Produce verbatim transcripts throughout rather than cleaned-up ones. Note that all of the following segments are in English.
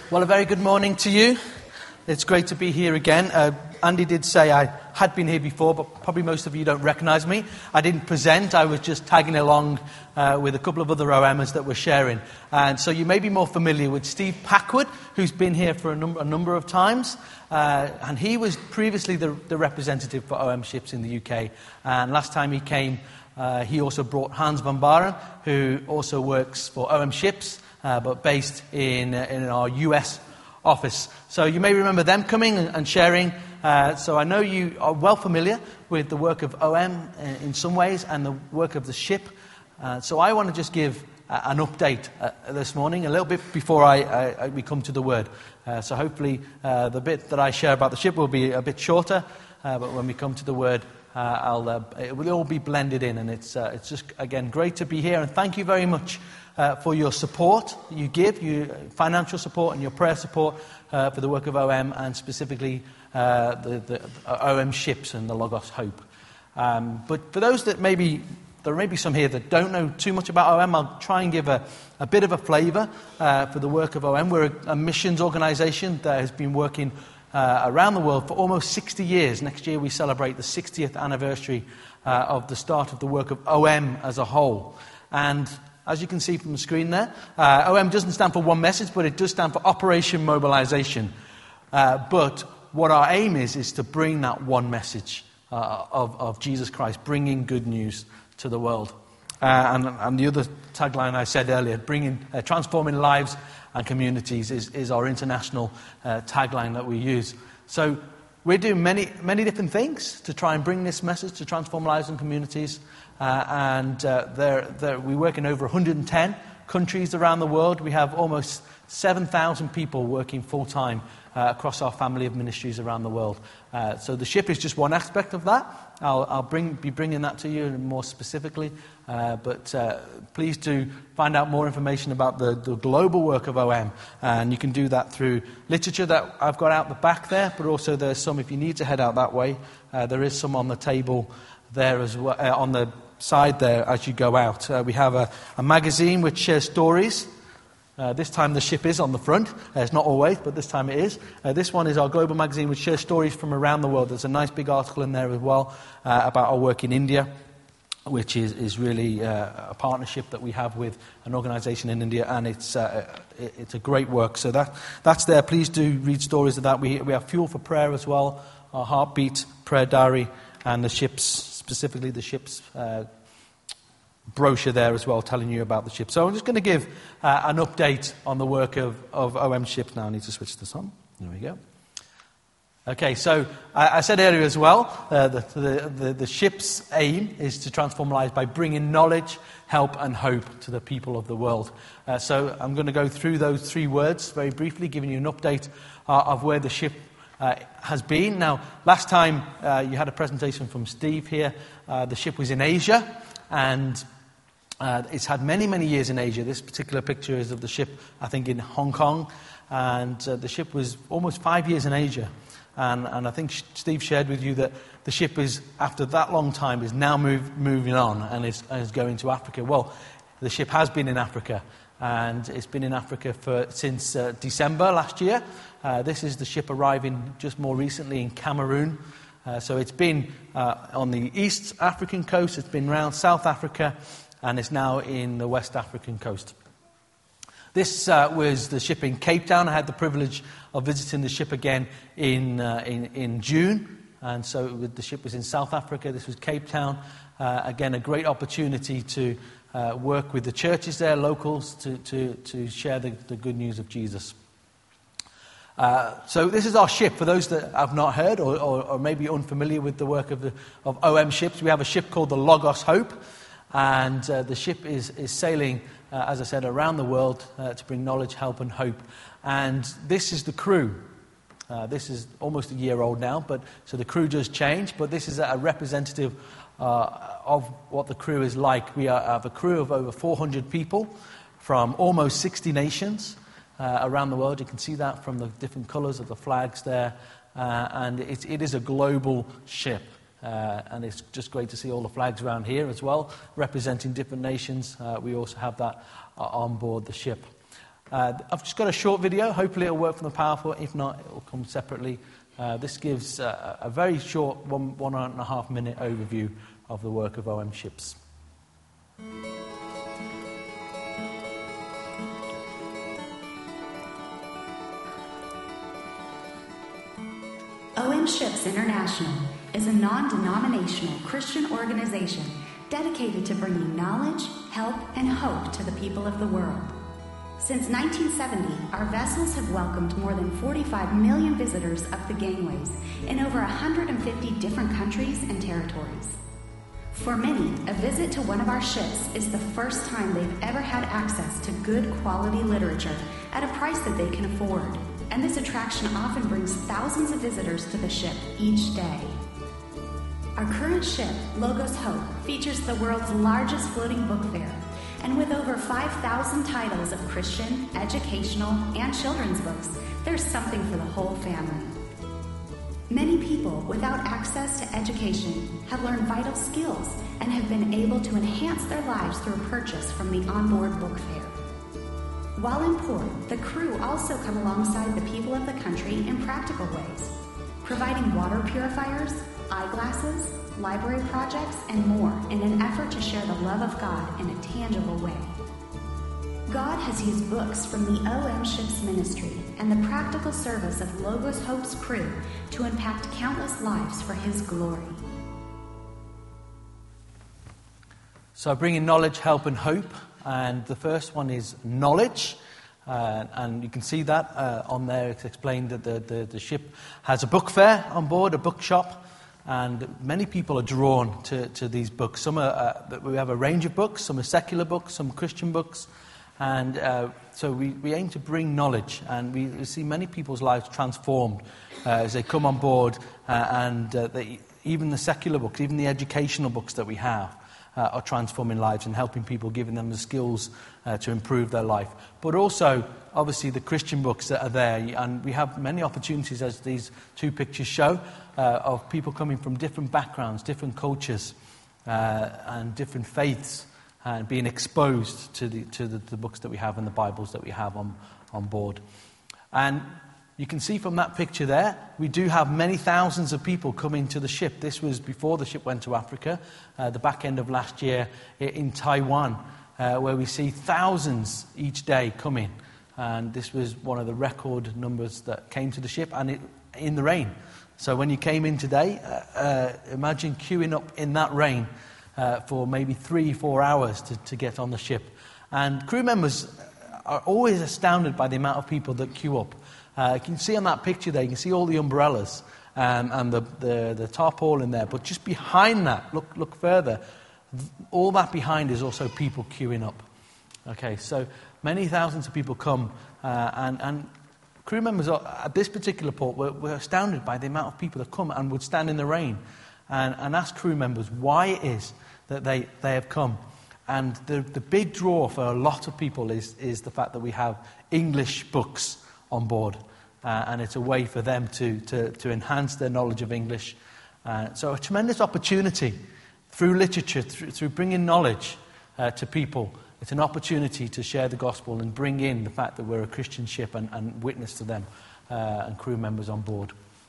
Well, a very good morning to you. It's great to be here again. Uh, Andy did say I had been here before, but probably most of you don't recognise me. I didn't present. I was just tagging along uh, with a couple of other O Mers that were sharing. And so you may be more familiar with Steve Packwood, who's been here for a, num- a number of times. Uh, and he was previously the, the representative for O M Ships in the U K. And last time he came, uh, he also brought Hans van Baren, who also works for O M Ships, uh, but based in, uh, in our U S office. So you may remember them coming and sharing. Uh, so I know you are well familiar with the work of O M in some ways and the work of the ship. Uh, so I want to just give uh, an update uh, this morning, a little bit before I, I, I, we come to the Word. Uh, so hopefully uh, the bit that I share about the ship will be a bit shorter, uh, but when we come to the Word, uh, I'll, uh, it will all be blended in. And it's, uh, it's just, again, great to be here. And thank you very much Uh, for your support you give, your financial support and your prayer support uh, for the work of O M, and specifically uh, the, the O M Ships and the Logos Hope. Um, but for those that maybe, there may be some here that don't know too much about O M, I'll try and give a, a bit of a flavour uh, for the work of O M. We're a, a missions organisation that has been working uh, around the world for almost sixty years. Next year we celebrate the sixtieth anniversary uh, of the start of the work of O M as a whole. And as you can see from the screen there, uh, O M doesn't stand for one message, but it does stand for Operation Mobilization. Uh, but what our aim is, is to bring that one message uh, of, of Jesus Christ, bringing good news to the world. Uh, and, and the other tagline I said earlier, bringing, uh, transforming lives and communities, is, is our international uh, tagline that we use. So we're doing many, many different things to try and bring this message to transform lives and communities. Uh, and uh, they're, they're, we work in over one hundred ten countries around the world. We have almost seven thousand people working full-time uh, across our family of ministries around the world. Uh, so the ship is just one aspect of that. I'll, I'll bring, be bringing that to you more specifically. Uh, but uh, please do find out more information about the, the global work of O M. And you can do that through literature that I've got out the back there, but also there's some, if you need to head out that way, uh, there is some on the table there as well, uh, on the side there as you go out. Uh, we have a, a magazine which shares stories. Uh, this time the ship is on the front. Uh, it's not always, but this time it is. Uh, this one is our global magazine which shares stories from around the world. There's a nice big article in there as well uh, about our work in India, which is, is really uh, a partnership that we have with an organisation in India, and it's uh, it, it's a great work. So that that's there. Please do read stories of that. We, we have Fuel for Prayer as well, our Heartbeat Prayer Diary, and the ship's, specifically the ship's uh, brochure there as well, telling you about the ship. So I'm just going to give uh, an update on the work of, of O M Ships now. I need to switch this on. There we go. Okay, so I, I said earlier as well, uh, the, the, the, the ship's aim is to transform lives by bringing knowledge, help and hope to the people of the world. Uh, so I'm going to go through those three words very briefly, giving you an update uh, of where the ship Uh, has been. Now, last time uh, you had a presentation from Steve here. Uh, the ship was in Asia, and uh, it's had many, many years in Asia. This particular picture is of the ship, I think, in Hong Kong, and uh, the ship was almost five years in Asia. And, and I think Steve shared with you that the ship is, after that long time, is now move, moving on and is, is going to Africa. Well, the ship has been in Africa, and it's been in Africa for since uh, December last year. Uh, this is the ship arriving just more recently in Cameroon. Uh, so it's been uh, on the East African coast, it's been around South Africa, and it's now in the West African coast. This uh, was the ship in Cape Town. I had the privilege of visiting the ship again in uh, in, in June, and so the ship was in South Africa. This was Cape Town. Uh, again, a great opportunity to uh, work with the churches there, locals, to, to, to share the, the good news of Jesus. Uh, so this is our ship. For those that have not heard or, or, or maybe unfamiliar with the work of, the, of O M Ships, we have a ship called the Logos Hope, and uh, the ship is, is sailing, uh, as I said, around the world uh, to bring knowledge, help and hope. And this is the crew. Uh, this is almost a year old now, but so the crew does change, but this is a representative uh, of what the crew is like. We are, have a crew of over four hundred people from almost sixty nations. Uh, around the world. You can see that from the different colours of the flags there. Uh, and it, it is a global ship. Uh, and it's just great to see all the flags around here as well, representing different nations. Uh, we also have that uh, on board the ship. Uh, I've just got a short video. Hopefully it'll work from the PowerPoint. If not, it will come separately. Uh, this gives uh, a very short, one, one and a half minute overview of the work of O M Ships. O M Ships International is a non-denominational Christian organization dedicated to bringing knowledge, help, and hope to the people of the world. Since nineteen seventy, our vessels have welcomed more than forty-five million visitors up the gangways in over one hundred fifty different countries and territories. For many, a visit to one of our ships is the first time they've ever had access to good quality literature at a price that they can afford. And this attraction often brings thousands of visitors to the ship each day. Our current ship, Logos Hope, features the world's largest floating book fair, and with over five thousand titles of Christian, educational, and children's books, there's something for the whole family. Many people without access to education have learned vital skills and have been able to enhance their lives through purchase from the onboard book fair. While in port, the crew also come alongside the people of the country in practical ways, providing water purifiers, eyeglasses, library projects, and more in an effort to share the love of God in a tangible way. God has used books from the O M Ships ministry and the practical service of Logos Hope's crew to impact countless lives for His glory. So bringing knowledge, help, and hope. And the first one is knowledge. Uh, and you can see that uh, on there. It's explained that the, the, the ship has a book fair on board, a bookshop. And many people are drawn to, to these books. Some are, uh, we have a range of books. Some are secular books, some Christian books. And uh, so we, we aim to bring knowledge. And we, we see many people's lives transformed uh, as they come on board. Uh, and uh, they, even the secular books, even the educational books that we have, Uh, are transforming lives and helping people, giving them the skills uh, to improve their life. But also, obviously, the Christian books that are there. And we have many opportunities, as these two pictures show, uh, of people coming from different backgrounds, different cultures, uh, and different faiths, and being exposed to the to the, the books that we have and the Bibles that we have on, on board. And you can see from that picture there, we do have many thousands of people coming to the ship. This was before the ship went to Africa, uh, the back end of last year in Taiwan, uh, where we see thousands each day coming. And this was one of the record numbers that came to the ship, and it, in the rain. So when you came in today, uh, uh, imagine queuing up in that rain uh, for maybe three, four hours to, to get on the ship. And crew members are always astounded by the amount of people that queue up. Uh, you can see on that picture there, you can see all the umbrellas um, and the, the, the tarpaulin there. But just behind that, look look further, all that behind is also people queuing up. Okay, so many thousands of people come, uh, and, and crew members are, at this particular port were, were astounded by the amount of people that come and would stand in the rain and, and ask crew members why it is that they, they have come. And the, the big draw for a lot of people is, is the fact that we have English books on board, uh, and it's a way for them to, to, to enhance their knowledge of English. Uh, so a tremendous opportunity through literature, through, through bringing knowledge uh, to people. It's an opportunity to share the gospel and bring in the fact that we're a Christian ship and, and witness to them uh, and crew members on board.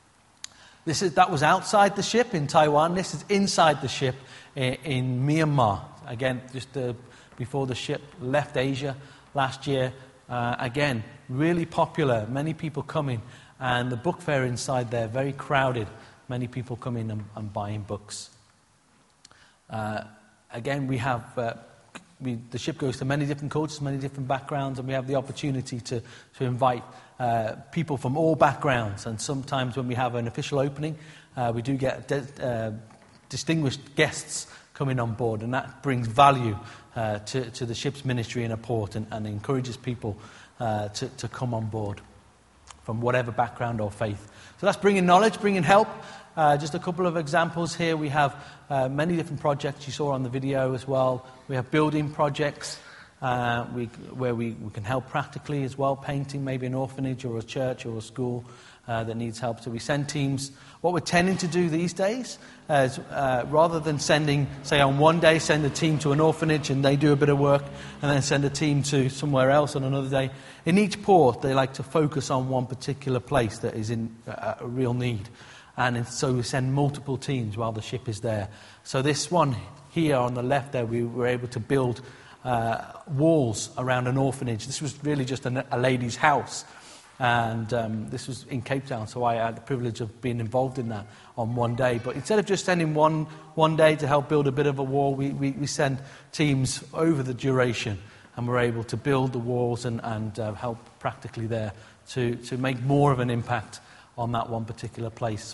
This is, that was outside the ship in Taiwan. This is inside the ship in, in Myanmar. Again, just uh, before the ship left Asia last year. Uh, again, really popular, many people coming, and the book fair inside there, very crowded, many people coming and, and buying books. Uh, again, we have, uh, we, the ship goes to many different cultures, many different backgrounds, and we have the opportunity to, to invite uh, people from all backgrounds, and sometimes when we have an official opening, uh, we do get de- uh, distinguished guests coming on board, and that brings value uh, to, to the ship's ministry in a port and, and encourages people uh, to, to come on board from whatever background or faith. So that's bringing knowledge, bringing help. Uh, just a couple of examples here. We have uh, many different projects you saw on the video as well. We have building projects. uh, we, where we, we can help practically as well, painting maybe an orphanage or a church or a school uh, that needs help. So we send teams. What we're tending to do these days uh, is uh, rather than sending, say on one day, send a team to an orphanage and they do a bit of work, and then send a team to somewhere else on another day. In each port, they like to focus on one particular place that is in a, a real need. And so we send multiple teams while the ship is there. So this one here on the left there, we were able to build uh, walls around an orphanage. This was really just a, a lady's house. And um, this was in Cape Town, so I had the privilege of being involved in that on one day. But instead of just sending one one day to help build a bit of a wall, we, we, we send teams over the duration. And we're able to build the walls and, and uh, help practically there to, to make more of an impact on that one particular place.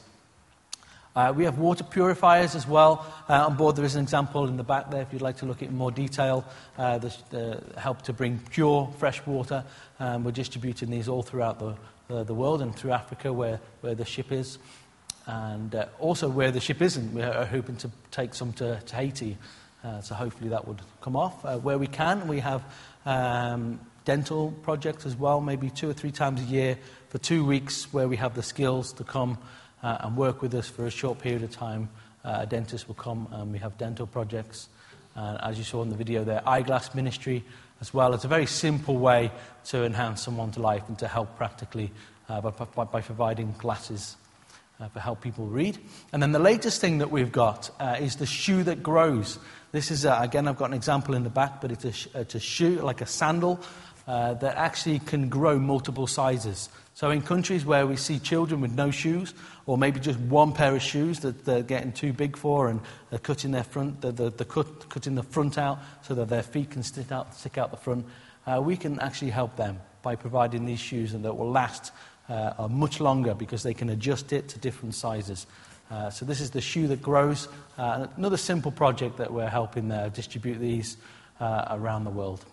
Uh, we have water purifiers as well uh, on board. There is an example in the back there if you'd like to look at it in more detail. Uh, the, the help to bring pure fresh water. Um, we're distributing these all throughout the, the, the world and through Africa where, where the ship is. And uh, also where the ship isn't, we're hoping to take some to, to Haiti. Uh, so hopefully that would come off. Uh, where we can, we have um, dental projects as well, maybe two or three times a year for two weeks where we have the skills to come Uh, and work with us for a short period of time. Uh, a dentist will come and we have dental projects. Uh, as you saw in the video there, eyeglass ministry as well. It's a very simple way to enhance someone's life and to help practically uh, by, by, by providing glasses uh, to help people read. And then the latest thing that we've got uh, is the shoe that grows. This is, uh, again, I've got an example in the back, but it's a, sh- it's a shoe, like a sandal, uh, that actually can grow multiple sizes. So in countries where we see children with no shoes, or maybe just one pair of shoes that they're getting too big for, and they're cutting their front, they're, they're, they're cut, cutting the front out so that their feet can stick out, stick out the front, uh, we can actually help them by providing these shoes, and that will last uh, much longer because they can adjust it to different sizes. Uh, so this is the shoe that grows. Uh, another simple project that we're helping uh, distribute these uh, around the world.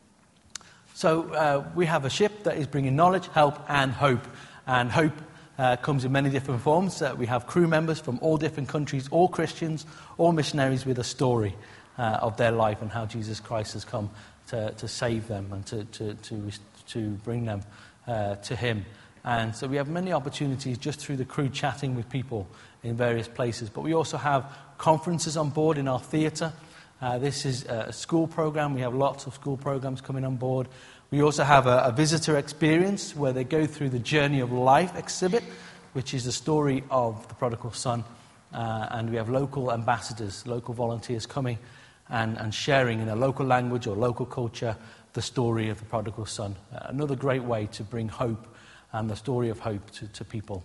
So uh, we have a ship that is bringing knowledge, help, and hope. And hope uh, comes in many different forms. Uh, we have crew members from all different countries, all Christians, all missionaries with a story uh, of their life and how Jesus Christ has come to, to save them and to, to, to, to bring them uh, to him. And so we have many opportunities just through the crew chatting with people in various places. But we also have conferences on board in our theatre. Uh, this is a school program. We have lots of school programs coming on board. We also have a, a visitor experience where they go through the Journey of Life exhibit, which is the story of the prodigal son. Uh, and we have local ambassadors, local volunteers coming and, and sharing in a local language or local culture the story of the prodigal son. Uh, another great way to bring hope and the story of hope to, to people.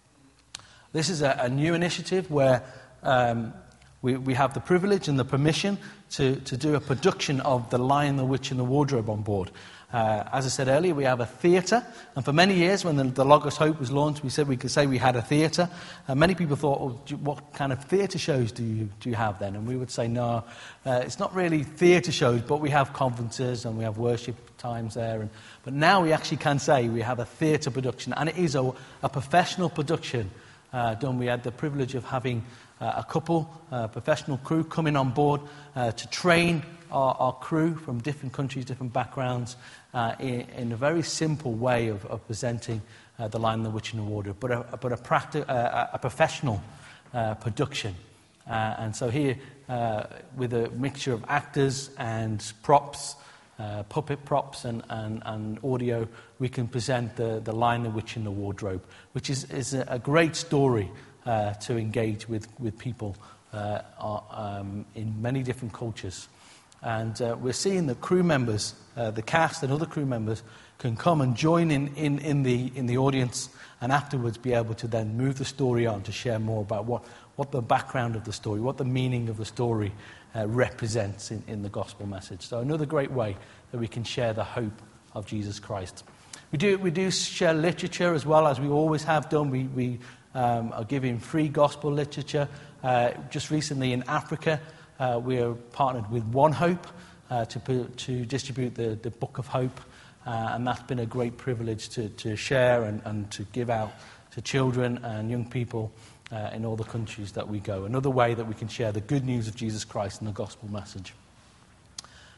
This is a, a new initiative where Um, We, we have the privilege and the permission to, to do a production of The Lion, the Witch and the Wardrobe on board. Uh, as I said earlier, we have a theatre, and for many years when the, the Logos Hope was launched, we said we could say we had a theatre. And many people thought, well, do, what kind of theatre shows do you, do you have then? And we would say, no, uh, it's not really theatre shows, but we have conferences and we have worship times there. And, but now we actually can say we have a theatre production, and it is a, a professional production uh, done. We had the privilege of having Uh, a couple, uh, professional crew coming on board uh, to train our, our crew from different countries, different backgrounds, uh, in, in a very simple way of, of presenting uh, The Lion, the Witch and the Wardrobe, but a, but a, practi- uh, a professional uh, production. Uh, and so here, uh, with a mixture of actors and props, uh, puppet props and, and, and audio, we can present the, the Lion, the Witch and the Wardrobe, which is, is a, a great story Uh, to engage with, with people uh, um, in many different cultures. And uh, we're seeing that crew members, uh, the cast and other crew members, can come and join in, in, in, the, in the audience and afterwards be able to then move the story on to share more about what, what the background of the story, what the meaning of the story uh, represents in, in the gospel message. So another great way that we can share the hope of Jesus Christ. We do, we do share literature as well, as we always have done. We... we Um, are giving free gospel literature. Uh, just recently in Africa, uh, we are partnered with One Hope uh, to, to distribute the, the Book of Hope. Uh, and that's been a great privilege to, to share and, and to give out to children and young people uh, in all the countries that we go. Another way that we can share the good news of Jesus Christ and the gospel message.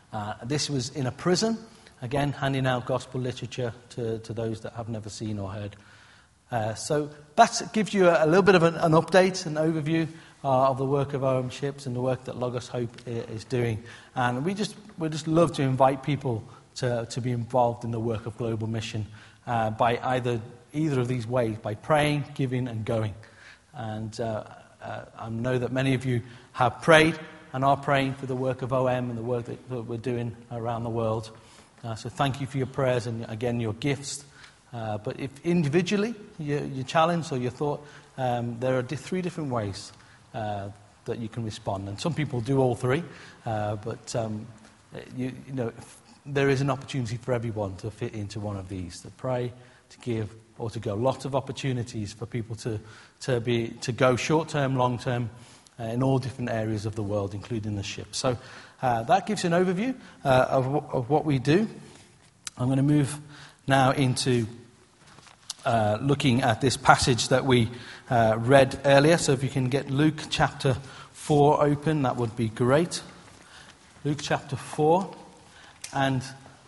Uh, this was in a prison, again, handing out gospel literature to, to those that have never seen or heard. Uh, so that gives you a, a little bit of an, an update, an overview uh, of the work of O M Ships and the work that Logos Hope is doing. And we just we just love to invite people to, to be involved in the work of global mission uh, by either either of these ways, by praying, giving, and going. And uh, uh, I know that many of you have prayed and are praying for the work of O M and the work that, that we're doing around the world. Uh, so thank you for your prayers and, again, your gifts. Uh, but if individually you, you're challenged or you thought, um, there are di- three different ways uh, that you can respond. And some people do all three, uh, but um, you, you know, if there is an opportunity for everyone to fit into one of these, to pray, to give, or to go. Lots of opportunities for people to, to, be, to go short-term, long-term, uh, in all different areas of the world, including the ship. So uh, that gives you an overview uh, of, w- of what we do. I'm going to move now into uh, looking at this passage that we uh, read earlier. So if you can get Luke chapter four open, that would be great. Luke chapter four. And,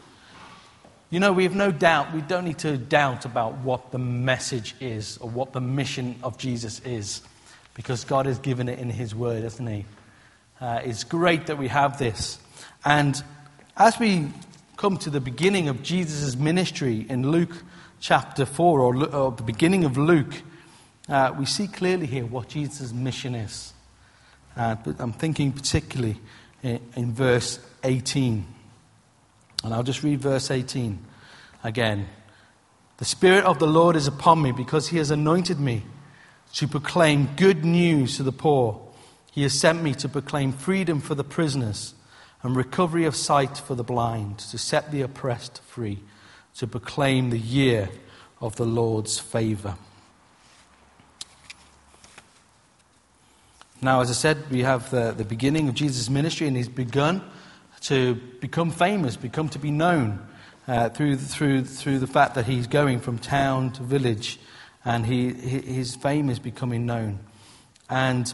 you know, we have no doubt, we don't need to doubt about what the message is or what the mission of Jesus is, because God has given it in his word, hasn't he? Uh, it's great that we have this. And as we come to the beginning of Jesus' ministry in Luke chapter four, or, or the beginning of Luke, uh, we see clearly here what Jesus' mission is. Uh, but I'm thinking particularly in, in verse eighteen. And I'll just read verse eighteen again. The Spirit of the Lord is upon me because he has anointed me to proclaim good news to the poor. He has sent me to proclaim freedom for the prisoners and recovery of sight for the blind, to set the oppressed free, to proclaim the year of the Lord's favour. Now, as I said, we have the, the beginning of Jesus' ministry, and he's begun to become famous, become to be known uh, through, through, through the fact that he's going from town to village, and he, his fame is becoming known. And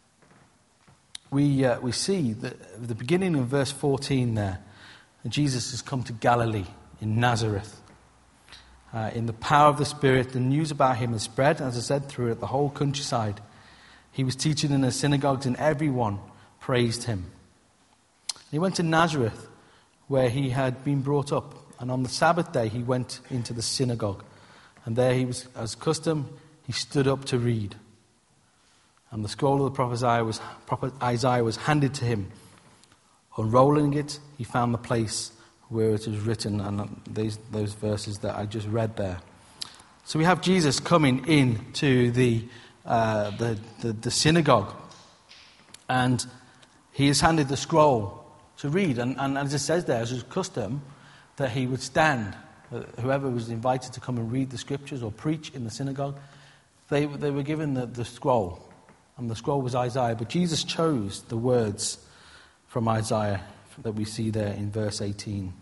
we uh, we see that at the beginning of verse fourteen there, Jesus has come to Galilee in Nazareth. Uh, in the power of the Spirit, the news about him has spread, as I said, through the whole countryside. He was teaching in the synagogues and everyone praised him. He went to Nazareth, where he had been brought up. And on the Sabbath day, he went into the synagogue. And there he was, as custom, he stood up to read. And the scroll of the prophet Isaiah was, prophet Isaiah was handed to him. Unrolling it, he found the place where it is written, and these, those verses that I just read there. So we have Jesus coming into the, uh, the, the, the synagogue. And he is handed the scroll to read. And, and as it says there, as his custom, that he would stand. Whoever was invited to come and read the scriptures or preach in the synagogue, they, they were given the, the scroll. And the scroll was Isaiah. But Jesus chose the words from Isaiah that we see there in verse eighteen.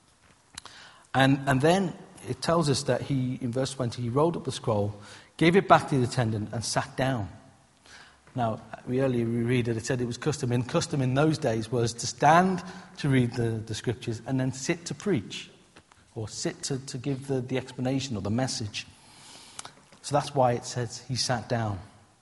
And, and then it tells us that he, in verse twenty, he rolled up the scroll, gave it back to the attendant, and sat down. Now, we earlier we read that it said it was custom. And custom in those days was to stand to read the, the scriptures and then sit to preach, or sit to, to give the, the explanation or the message. So that's why it says he sat down.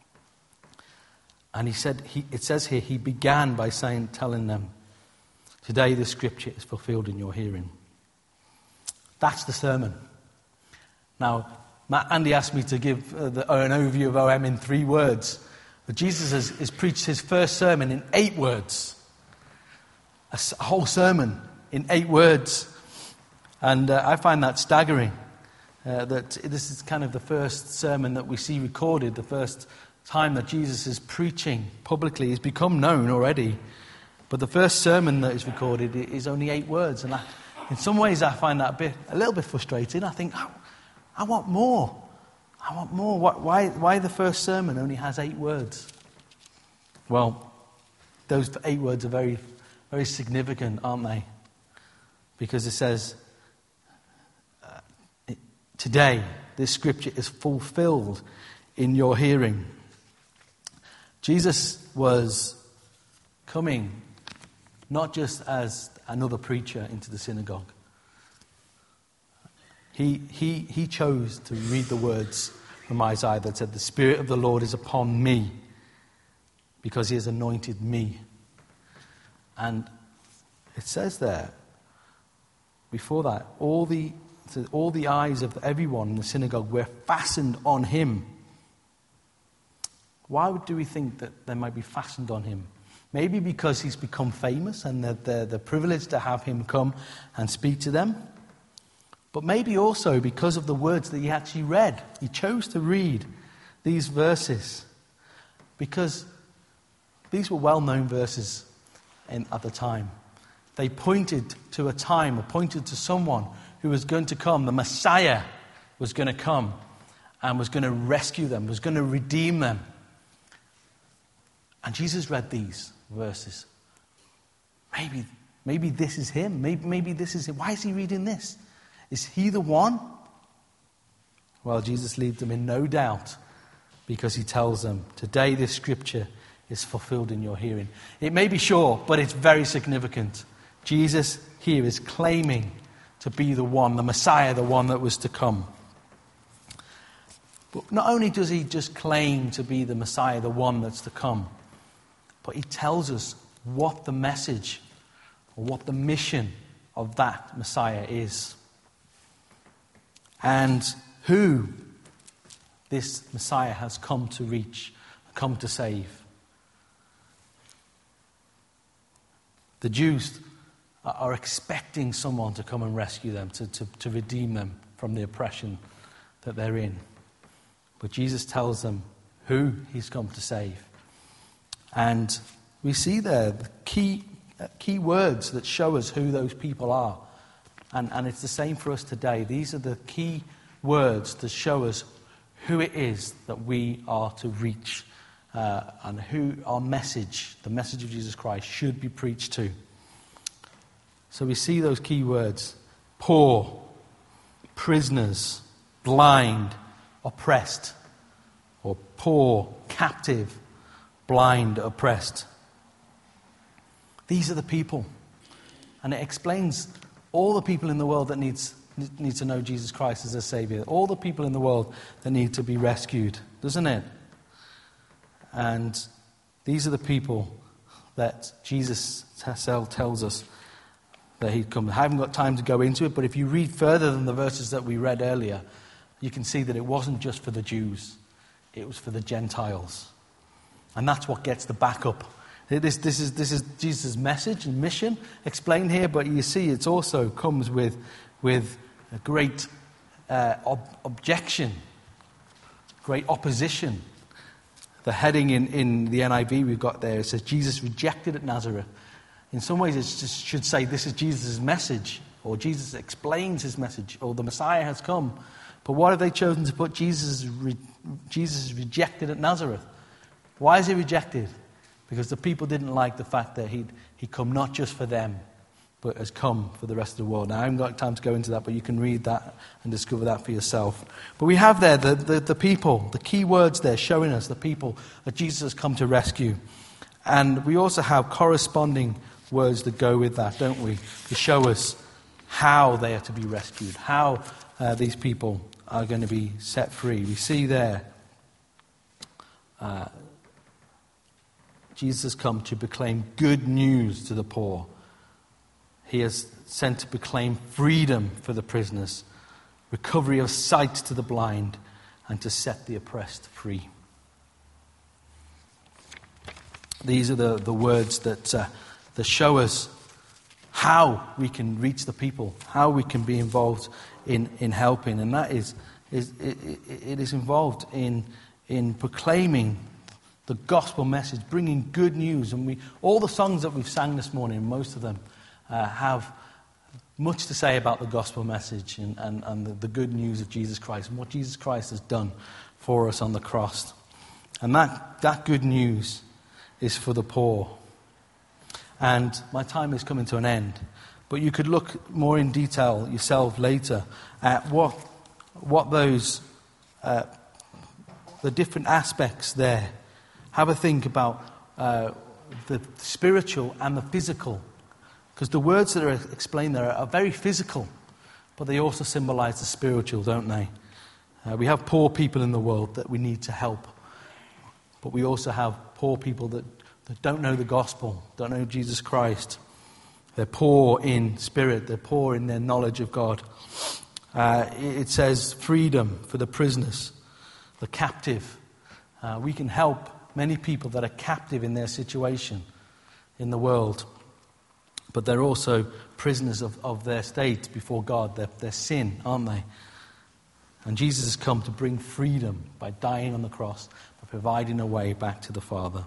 And he said, he, it says here, he began by saying, telling them, today the scripture is fulfilled in your hearing. That's the sermon. Now, Matt, Andy asked me to give uh, the, uh, an overview of O M in three words. But Jesus has, has preached his first sermon in eight words. A, a whole sermon in eight words. And uh, I find that staggering. Uh, that this is kind of the first sermon that we see recorded, the first time that Jesus is preaching publicly. He's become known already. But the first sermon that is recorded is only eight words. And I, in some ways I find that a bit, a little bit frustrating. I think, oh, I want more. I want more. Why, why the first sermon only has eight words? Well, those eight words are very, very significant, aren't they? Because it says, uh, today, this scripture is fulfilled in your hearing. Jesus was coming not just as another preacher into the synagogue. He, he, he chose to read the words from Isaiah that said, "The Spirit of the Lord is upon me, because he has anointed me." And it says there, before that, all the, all the eyes of everyone in the synagogue were fastened on him. Why do we think that they might be fastened on him? Maybe because he's become famous and that they're, they're privileged to have him come and speak to them. But maybe also because of the words that he actually read. He chose to read these verses because these were well-known verses in, at the time. They pointed to a time, or pointed to someone who was going to come. The Messiah was going to come and was going to rescue them, was going to redeem them. And Jesus read these verses. Maybe, maybe this is him. Maybe, maybe this is him. Why is he reading this? Is he the one? Well, Jesus leaves them in no doubt because he tells them, "Today this scripture is fulfilled in your hearing." It may be short, but it's very significant. Jesus here is claiming to be the one, the Messiah, the one that was to come. But not only does he just claim to be the Messiah, the one that's to come, but he tells us what the message or what the mission of that Messiah is. And who this Messiah has come to reach, come to save. The Jews are expecting someone to come and rescue them, to, to, to redeem them from the oppression that they're in. But Jesus tells them who he's come to save. And we see there the key, key words that show us who those people are. And, and it's the same for us today. These are the key words to show us who it is that we are to reach uh, and who our message, the message of Jesus Christ, should be preached to. So we see those key words: poor, prisoners, blind, oppressed, or poor, captive, blind, oppressed. These are the people. And it explains all the people in the world that needs need to know Jesus Christ as their Savior. All the people in the world that need to be rescued, doesn't it? And these are the people that Jesus tells us that he'd come. I haven't got time to go into it, but if you read further than the verses that we read earlier, you can see that it wasn't just for the Jews. It was for the Gentiles. And that's what gets the backup. This, this is this is Jesus' message and mission explained here, but you see it also comes with, with a great uh, ob- objection, great opposition. The heading in, in the N I V we've got there, it says, "Jesus rejected at Nazareth." In some ways it just should say this is Jesus' message, or Jesus explains his message, or the Messiah has come. But why have they chosen to put Jesus, re- Jesus is rejected at Nazareth? Why is he rejected? Because the people didn't like the fact that he'd, he'd come not just for them, but has come for the rest of the world. Now, I haven't got time to go into that, but you can read that and discover that for yourself. But we have there the, the, the people, the key words there showing us the people that Jesus has come to rescue. And we also have corresponding words that go with that, don't we? To show us how they are to be rescued, how uh, these people are going to be set free. We see there uh, Jesus has come to proclaim good news to the poor. He has sent to proclaim freedom for the prisoners, recovery of sight to the blind, and to set the oppressed free. These are the, the words that, uh, that show us how we can reach the people, how we can be involved in, in helping. And that is, is it, it is involved in, in proclaiming the gospel message, bringing good news. And we all the songs that we've sang this morning, most of them, uh, have much to say about the gospel message and, and, and the, the good news of Jesus Christ and what Jesus Christ has done for us on the cross. And that, that good news is for the poor. And my time is coming to an end. But you could look more in detail yourself later at what, what those, uh, the different aspects there. Have a think about uh, the spiritual and the physical Because the words that are explained there are very physical, but they also symbolize the spiritual, don't they? Uh, we have poor people in the world that we need to help. But we also have poor people that, that don't know the gospel, don't know Jesus Christ. They're poor in spirit. They're poor in their knowledge of God. Uh, it says freedom for the prisoners, the captive. Uh, we can help many people that are captive in their situation in the world. But they're also prisoners of, of their state before God, their, their sin, aren't they? And Jesus has come to bring freedom by dying on the cross, by providing a way back to the Father.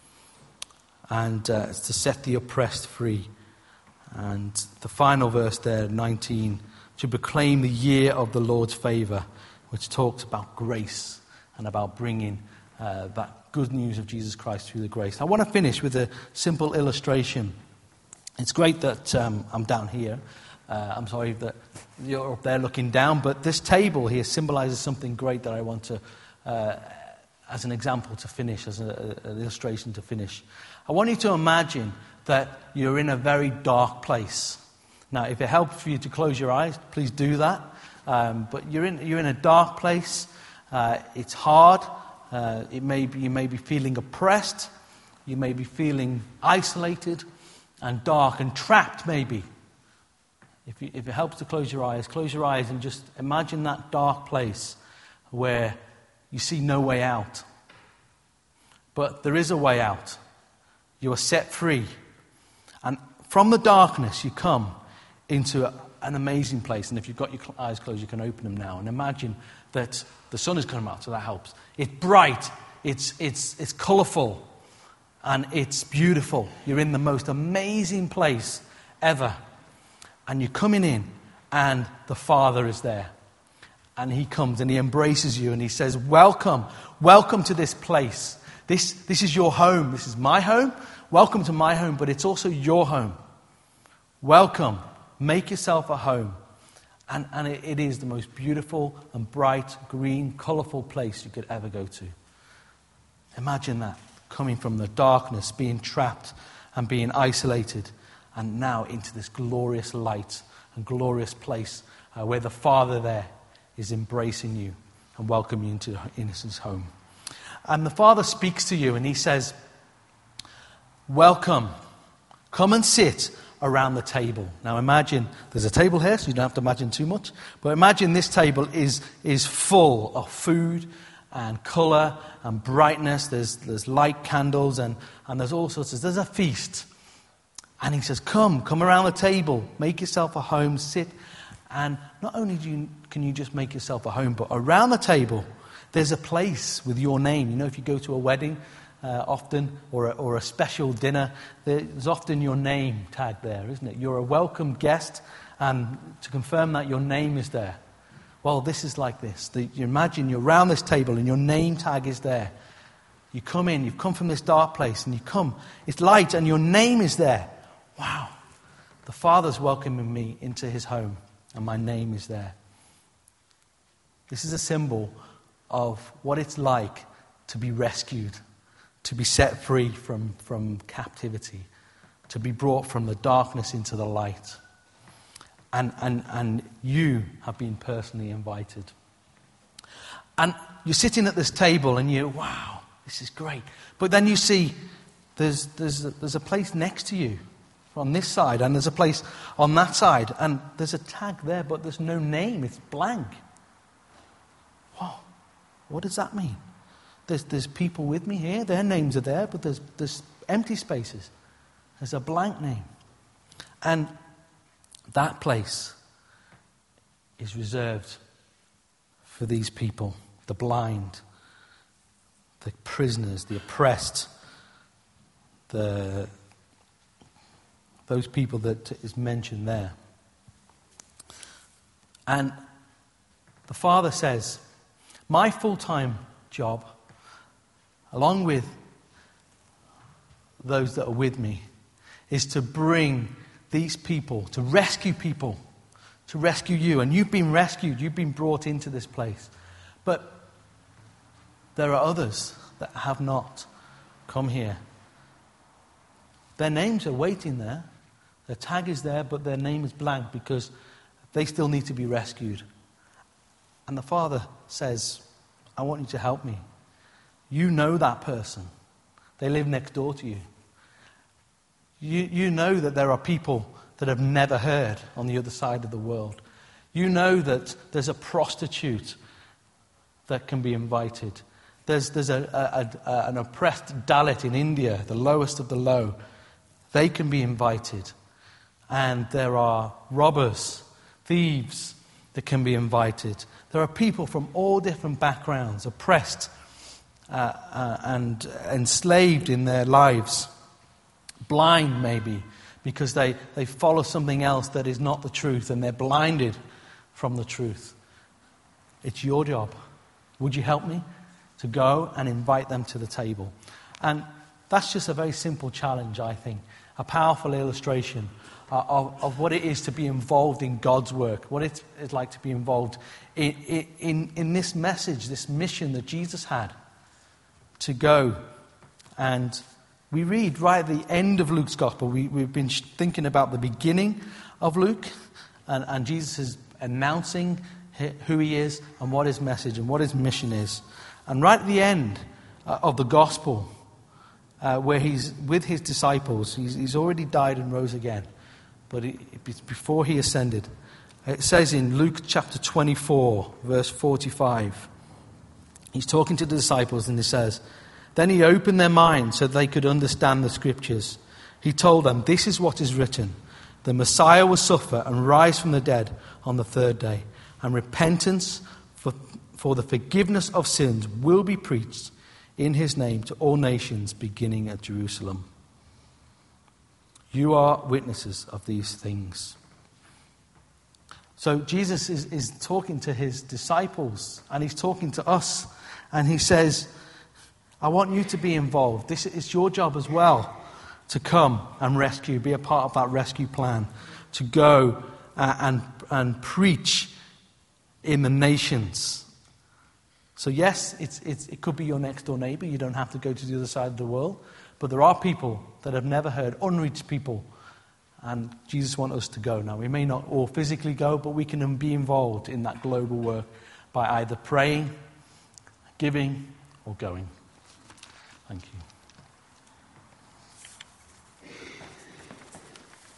And uh, it's to set the oppressed free. And the final verse there, nineteen, to proclaim the year of the Lord's favour, which talks about grace and about bringing uh, that good news of Jesus Christ through the grace. I want to finish with a simple illustration. It's great that um, I'm down here. Uh, I'm sorry that you're up there looking down, but this table here symbolises something great that I want to, uh, as an example to finish, as a, an illustration to finish. I want you to imagine that you're in a very dark place. Now, if it helps for you to close your eyes, please do that. Um, but you're in you're in a dark place. Uh, it's hard. Uh, it may be, you may be feeling oppressed. You may be feeling isolated and dark and trapped, maybe. If, you, if it helps to close your eyes, close your eyes and just imagine that dark place where you see no way out. But there is a way out. You are set free. And from the darkness you come into a, an amazing place. And if you've got your eyes closed, you can open them now. And imagine that the sun has come out, so that helps. It's bright, it's, it's, it's colourful, and it's beautiful. You're in the most amazing place ever. And you're coming in, and the Father is there. And he comes and he embraces you and he says, welcome, welcome to this place. This, this is your home. This is my home. Welcome to my home, but it's also your home. Welcome. Make yourself a home. And, and it, it is the most beautiful and bright, green, colourful place you could ever go to. Imagine that, coming from the darkness, being trapped and being isolated, and now into this glorious light and glorious place uh, where the Father there is embracing you and welcoming you into, into his home. And the Father speaks to you and he says, welcome, come and sit around the table. Now imagine, there's a table here, so you don't have to imagine too much, but imagine this table is, is full of food and colour and brightness. There's, there's light candles and, and there's all sorts of, there's a feast. And he says, come, come around the table, make yourself a home, sit. And not only do you, can you just make yourself a home, but around the table, there's a place with your name. You know, if you go to a wedding uh, often, or a, or a special dinner, there's often your name tagged there, isn't it? You're a welcome guest, and to confirm that, your name is there. Well, this is like this. The, you imagine you're around this table and your name tag is there. You come in, you've come from this dark place, and you come, it's light, and your name is there. Wow, the Father's welcoming me into his home, and my name is there. This is a symbol of what it's like to be rescued, to be set free from, from captivity, to be brought from the darkness into the light. And, and, and you have been personally invited. And you're sitting at this table and you, wow, this is great. But then you see there's, there's, a, there's a place next to you on this side, and there's a place on that side, and there's a tag there, but there's no name. It's blank. Wow, what does that mean? There's, there's people with me here. Their names are there, but there's, there's empty spaces. There's a blank name. And that place is reserved for these people, the blind, the prisoners, the oppressed, the those people that is mentioned there. And the Father says, my full-time job, along with those that are with me, is to bring these people, to rescue people, to rescue you. And you've been rescued, you've been brought into this place. But there are others that have not come here. Their names are waiting there. Their tag is there, but their name is blank because they still need to be rescued. And the Father says, I want you to help me. You know that person. They live next door to you. You, you know that there are people that have never heard on the other side of the world. You know that there's a prostitute that can be invited. There's, there's a, a, a, an oppressed Dalit in India, the lowest of the low. They can be invited. And there are robbers, thieves that can be invited. There are people from all different backgrounds, oppressed uh, uh, and enslaved in their lives. Blind, maybe, because they, they follow something else that is not the truth and they're blinded from the truth. It's your job. Would you help me to go and invite them to the table? And that's just a very simple challenge, I think. A powerful illustration uh, of, of what it is to be involved in God's work. What it is like to be involved in, in, in this message, this mission that Jesus had to go. And we read right at the end of Luke's Gospel. We, we've been thinking about the beginning of Luke. And, and Jesus is announcing who he is and what his message and what his mission is. And right at the end uh, of the Gospel, uh, where he's with his disciples, he's, he's already died and rose again. But it, it's before he ascended. It says in Luke chapter twenty-four, verse forty-five, he's talking to the disciples and he says, then he opened their minds so they could understand the scriptures. He told them, this is what is written. The Messiah will suffer and rise from the dead on the third day. And repentance for, for the forgiveness of sins will be preached in his name to all nations, beginning at Jerusalem. You are witnesses of these things. So Jesus is, is talking to his disciples and he's talking to us. And he says, I want you to be involved. This is your job as well, to come and rescue, be a part of that rescue plan, to go uh, and, and preach in the nations. So yes, it's, it's, it could be your next door neighbor. You don't have to go to the other side of the world. But there are people that have never heard, unreached people. And Jesus wants us to go. Now, we may not all physically go, but we can be involved in that global work by either praying, giving, or going. Thank you.